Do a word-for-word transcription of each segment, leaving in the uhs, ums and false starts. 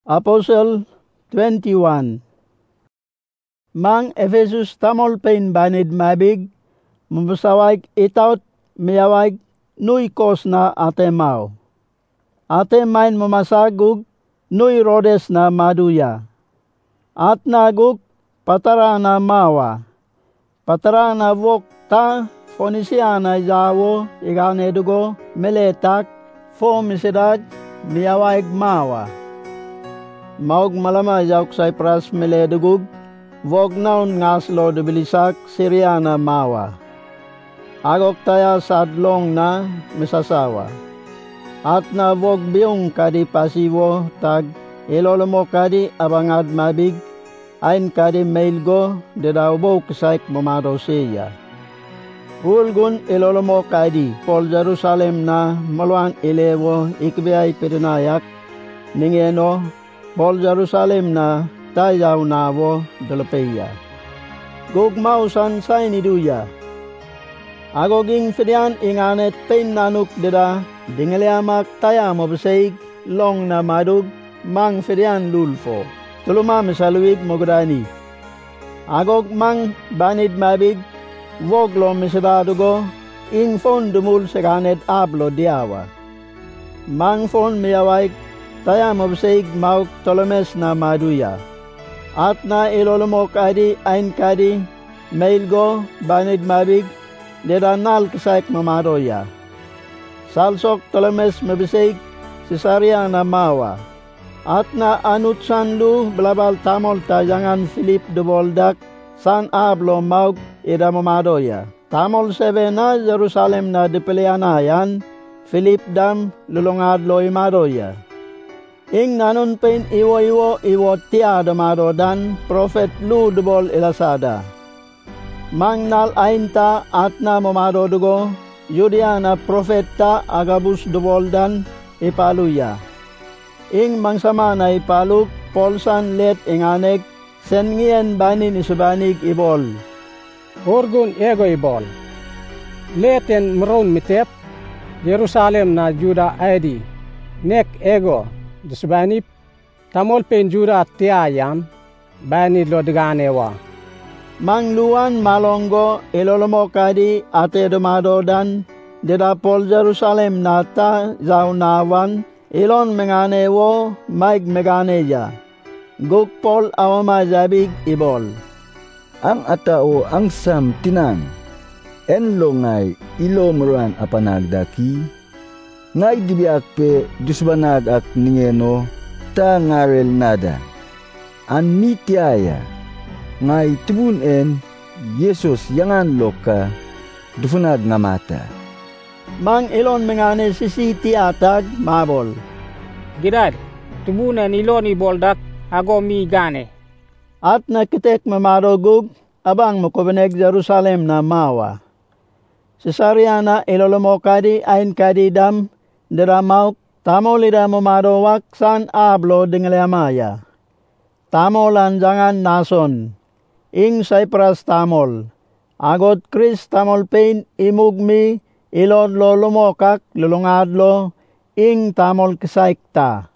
Apostle twenty-one. Mang Ephesus tamol pain banid mabig, mabusawag itaut miyawag nuy kos na atemaw. Ate main mamasagug nuy Rodes na maduya. At nagug patara na mawa. Patara na wok ta Fonisia na jawo iganedugo meletak fo misidag miyawag mawa. Maug malama jauk Cyprus meledugug, wog naun ngaslo debilisak Syriana mawa. Agok taya sadlong na misasawa. At na wog biyong kadi pasiwo tag ilolomo kadi abangad mabig, ain kadi mailgo dedawbo kesaik mamado siya. Ulgun ilolomo kadi pol Jerusalem na maluan ilewo ikbiyay pirinayak, ningeno Pol Jerusalem na tayaw nawo dalapeya. Gugmaw san say ni duya. Agoging fidyan inganet pain nanuk deda dingaliamak taya mabasig long na madug mang fidyan lulfo. Tuluma misaluig mogdani. Agog mang banid mabig wog lo misadadugo ing fon dumul sekanet ablo diawa. Mang fon miyawaik taya mabasig mauk Ptolemes na maduya. At na ilolomo kadi ain kadi mailgo banid mabig dedanal kesaik mamadoya. Salsok Ptolemes mabasig Caesarea na mawa. At na anut sanlu belabal tamol tajangan Philip de Boldak san ablo mauk ida mamadoya. Tamol sebe na Jerusalem na dipilianayan Philip dam lulungad lo imadoya. Ing nanon pain iwo-iwo iwo tia damado dan prophet lu debol ilasada. Mang nal ainta at na mamado dugo, Yudea na prophet ta agabus debol dan ipaluya. Ing mangsama na ipaluk, polsan let inganek, sengien banin isubanig ibol. Orgun ego ibol. Leten meron mitep, Jerusalem na Juda edi, nek ego. Disbanip tamol pen jura tiayan bani lodganewa. Mang luan malonggo ilolomo kadi ate domado dan dedapol Jerusalem nata zaunawan ilon menganewo maig meganeja. Gukpol awama zabig ibol. Ang atao ang sam tinan enlongay ilomruan apanagdaki. Ngay dibiak pe dusbanag ak ningeno ta ngarel nada. An nitiaya ngay tibun en Yesus yangan loka dufunag nga mata. Mang ilon mengane sisiti atag mabol. Gidad, tubunan ilon iboldak ago mi gane. At nakitek mamarogug abang mukobeneg Jerusalem na mawa. Caesarea na ilolomo kadi ain kadi dam deramauk tamo lida mamadowak san ablo dingaliamaya. Tamo lanjangan nason. Ing Cyprus tamol. Agot Chris tamol pain imugmi ilod lo lumokak lulungadlo ing tamol kesaikta.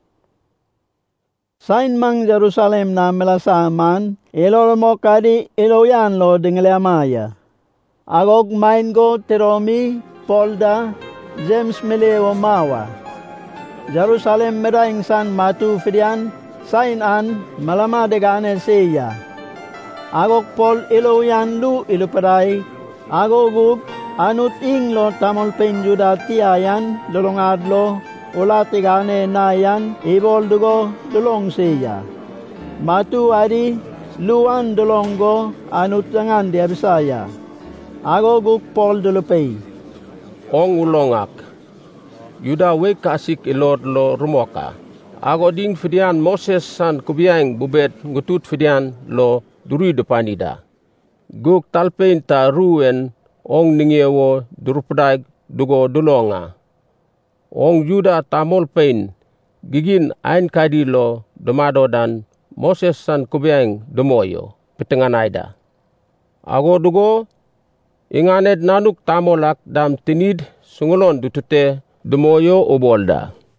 Sain mang Jerusalem na melasaman ilolomo kadi iloyan lo dingaliamaya. Agog main go teromi polda James Meleo mawa. Jerusalem meraing san matu fidian sain an malama degane siya. Agok pol iloyan lu iluparay. Agogug anut inglo tamol penjuda tiayan lulungadlo ulat tigane nayan ibol dugo dulong siya. Matu adi luan dulonggo anut jangan dia bisaya. Agogug pol dulupay. Ong ulongak, Yuda we kasik ilod lo rumoka. Ago ding fidian Moses san kubiang bubet ngutut fidian lo duri depanida. Guk talpein ta ruen ong ningyewo durupadag dugo dulonga. Ong Yuda tamol pain gigin ain kadi lo domado dan Moses san kubiang demoyo petenganaida. Ago dugo inganet nanuk tamolak dam tinid sungulon dutute demoyo obolda.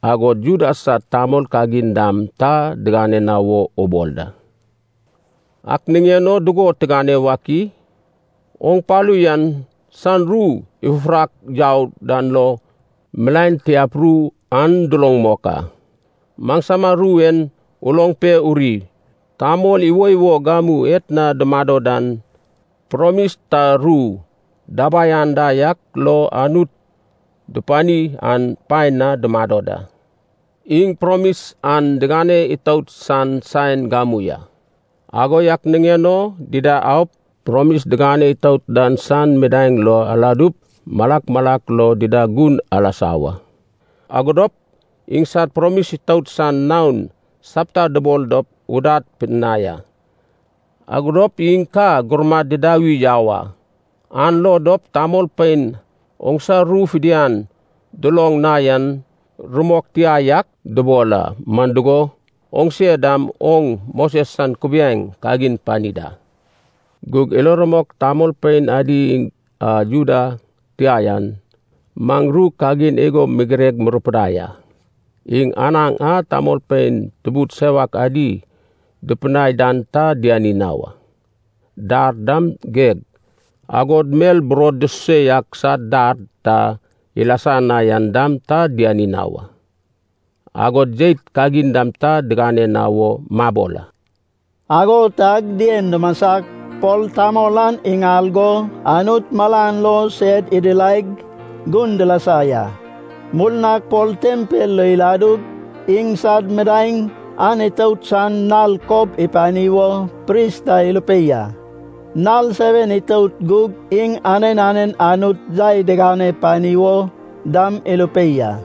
Agot Judas sa tamol kagindam ta degane nawo obolda. Ak ningeno dugo tegane waki, ong palu yan sanru ifrak jau dan lo melain tiap ru an dolong moka. Mangsama ruen ulong pe uri, tamol iwo-iwo gamu etna demado dan promis ta ru dabayan dayak lo anut depani an paina demadoda. Ing promis an degane itaut san sain gamu ya. Ago yak ningeno dida aup promis degane itaut dan san medaeng lo aladup malak-malak lo dida gun alasawa. Agodop ing sat promis itaut san naun sabta debol dop udat pinaya. Agodop ing ka gurma didawi Jawa. An lo dop tamol pain ongsa ru fidian dolong nayan rumok tiayak debola mandugo ong siedam ong Moses san kubiang kagin panida. Gug eloromok tamol pain adi uh, Juda tiayan mangru kagin ego migreg merupadaya. Ing anang a tamol pain tebut sewak adi depenai danta dianinawa. Dar dam geg agod mel brodese yak sadar ta ilasana yan dam ta dianinawa. Agod jait kagin dam ta degane nawo mabola. Ago tag dien dumasak pol tamolan ingalgo anut malanlo sed idilaig gundelasaya. Mulnak pol tempel lo iladug ing sad medaing anitaut san nalkob ipaniwo prista ilupeya. Nal seven itaut gug ing anen-anen anut jay degane paniwo dam ilupeya.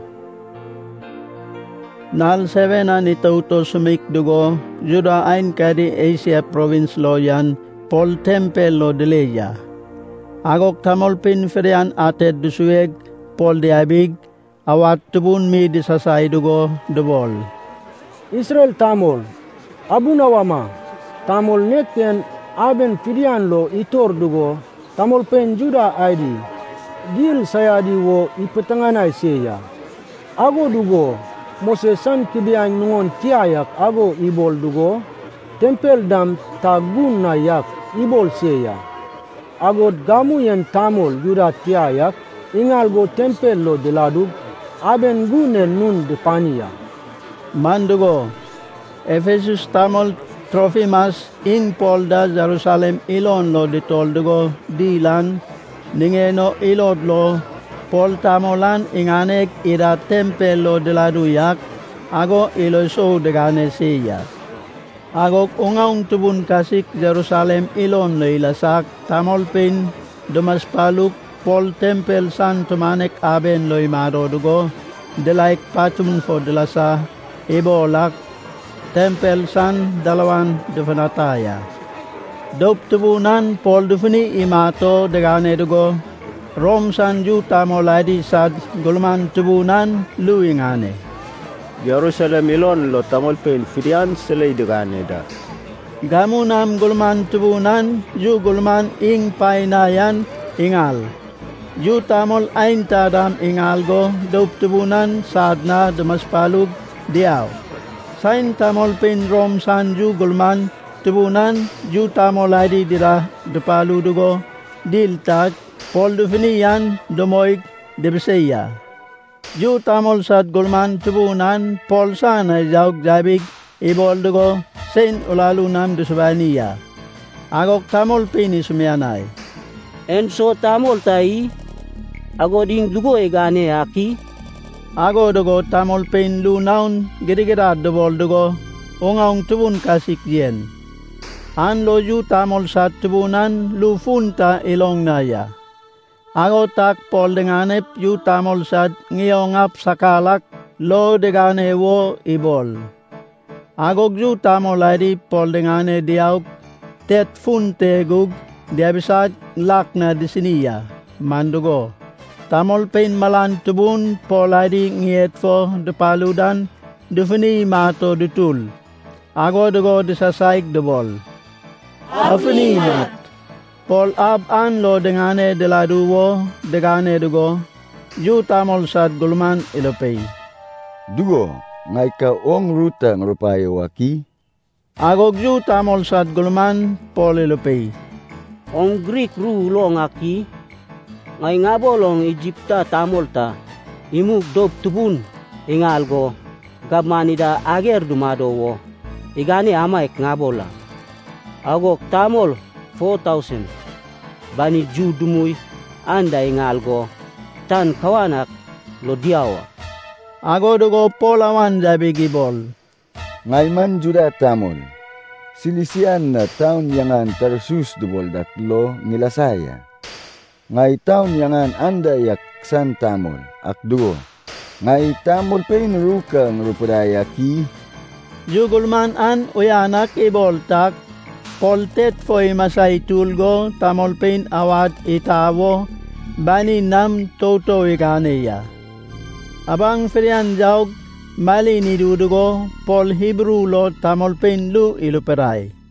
Nal seven an itauto sumik dugo Juda ain kadi Asia province lo yan pol tempel lo deleya. Agok tamol pin ferian ated dusueg pol diabig awat tubun mi disasay dugo debol. Israel tamol, abu nawama, tamol nekien aben firian lo itor dugo, tamol pen Juda aidi, gil sayadi wo ipetanganay siya. Ago dugo, Moses san kibiang nungon tiayak ago ibol dugo, tempel dam tagun na yak ibol siya. Agod gamu yan tamol Juda tiayak, ingal go tempel lo diladug, aben gunen nun depaniya. Mandugo, Ephesus tamol Trophimas ing polda Jerusalem ilon lo ditoldugo dilan ningeno ilod lo pol tamolan inganek ira tempel lo diladuyak ago iloso degane siya. Agok ungaung tubun kasik Jerusalem ilon lo ilasak tamol pin dumaspaluk pol tempel san tumanek aben lo imarodugo delaik patum fo delasa ibolak tempel san dalawan defanataya. Dop tubunan pol dufuni imato degane dugo rom san juta moladi sad gulman tubunan luingane. Jerusalem ilon lo tamol pen firian selay degane da. Gamunam gulman tubunan ju gulman ing painayan ingal. Ju tamol ain tadam ingalgo dop tubunan sadna demaspalug diaw. Sain tamol pin rom san ju gulman tubunan ju tamol adi dira depalu dugo diltag pol dufinian domoig debeseya. Ju tamol sad gulman tubunan pol sana jaug jabig ibol dugo sen ulalu nam dusbaniya. Agok tamol pin ismianay. Enso tamol tai agoding dugo egane aki. Ago dugo tamol pain lunaun gira-gira debol dugo ungaung tubun kasik yen. An loju tamol sat tubunan lufunta ilong naya. Ago tak pol denganep ju tamol sat ngiyongap sakalak lo degane wo ibol. Agog ju tamol adi pol dengane diauk tet funte gug diabisat lakna disiniya mandugo. Tamol pain malan tubun poladi ngiet fo depaludan defini mato detul. Ago dugo desasaik debol. Afini mat. Pol ab an lo dengane deladuwo degane dugo. Ju tamol sad gulman ilopay. Dugo, ngay ka ong ruta ngrupayo waki? Agog ju tamol sad gulman polilupay. Ong Greek ru long aki, ngay nga bolong Egypta tamol ta, imug dob tubun, ingal go, gabmanida ager dumado wo, igani amaik nga bola. Agok tamol four thousand, bani ju dumuy, anda ingal go, tan kawanak lo diawa. Ago dugo polawan dabi gibol. Ngay man juda tamol, silisian na taon yangan Tarsus dubol datlo nilasaya. Ngay taon yangan anda yaksan tamol, akdugo. Ngay tamol pay nuruka nurupudaya ki. Jugulman an uyanak iboltak, poltet foy masay tulgo tamol pain awat itawo, bani nam toto iganeya. Abang Firian jaug, mali ni dudugo, pol Hebrew lo tamol pain lu iluperay.